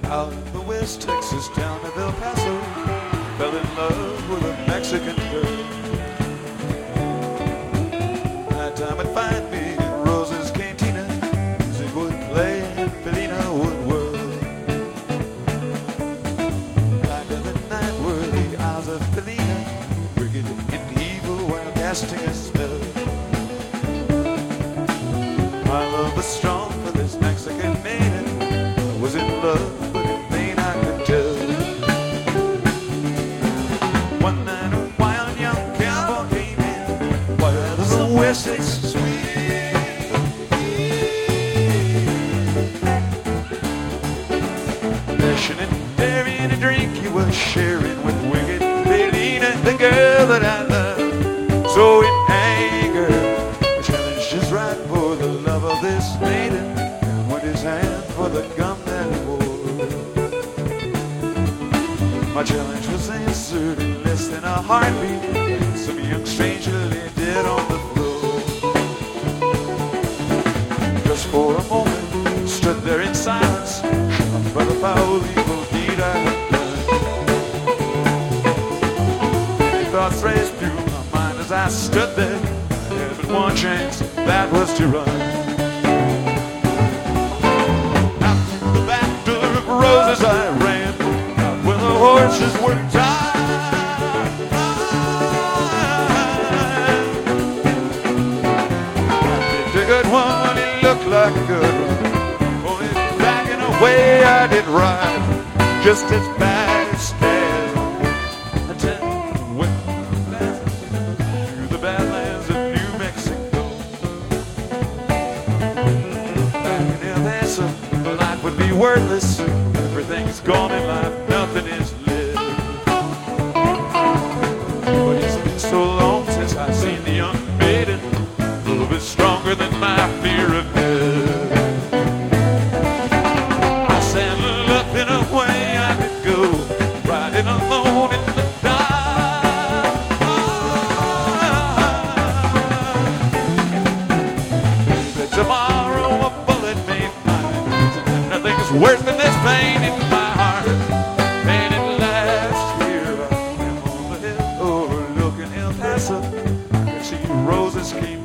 Out in the West Texas town of El Paso, fell in love with a Mexican girl. Night time would find me in Rosa's Cantina, music would play and Felina would whirl. Blacker than night were the eyes of Felina, wicked and evil while casting a spell. My love was strong for this Mexican maiden, I was in love. Wessex sweet, passion and dairy and a drink he was sharing with wicked Felina, the girl that I love. So in anger, I challenged his right for the love of this maiden, and with his hand for the gun that he wore. My challenge was answered in less than a heartbeat, and some young stranger lay dead on the floor. Just for a moment, stood there in silence, shocked by the foul evil deed I had done. Many thoughts raced through my mind as I stood there. I had but one chance, that was to run. Out through the back door of Roses I ran, out where the horses were tied. A good one, it looked like a good one. Only backing away I did ride, just as fast as I went through the badlands of New Mexico. Back in El Paso, life would be worthless. Everything's gone in life, nothing is lived. But it's been so long since I've seen the young maiden, a little bit stronger than my fear of death. I said nothing away I could go, riding alone in the dark. But tomorrow a bullet may fly, nothing's worse than this pain in my heart. And at last here I am on the hill overlooking El Paso. I can see Rosa's Cantina.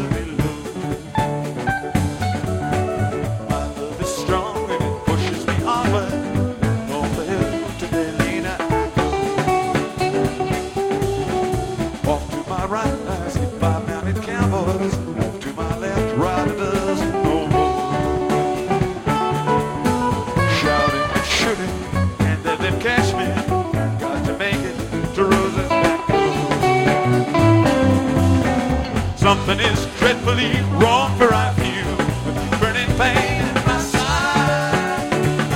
Something is dreadfully wrong, for I feel with burning pain in my side.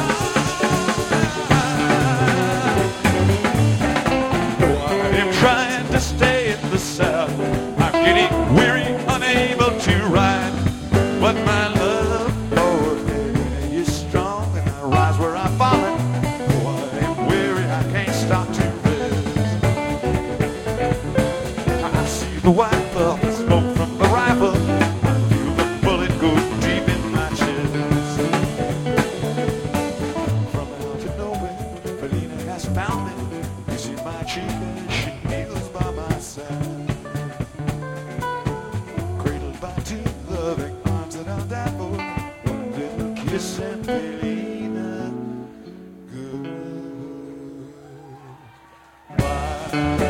Though I am trying to stay in the South, I'm getting weary, unable to ride. But my love for me is strong, and I rise where I've fallen. Though I am weary, I can't stop to rest. I see the white bubbles smoke from the rifle. I feel the bullet go deep in my chest. From out of nowhere, Felina has found me. You see my cheek as she kneels by my side, cradled by two loving arms that I'll die for. One little kiss and Felina, goodbye.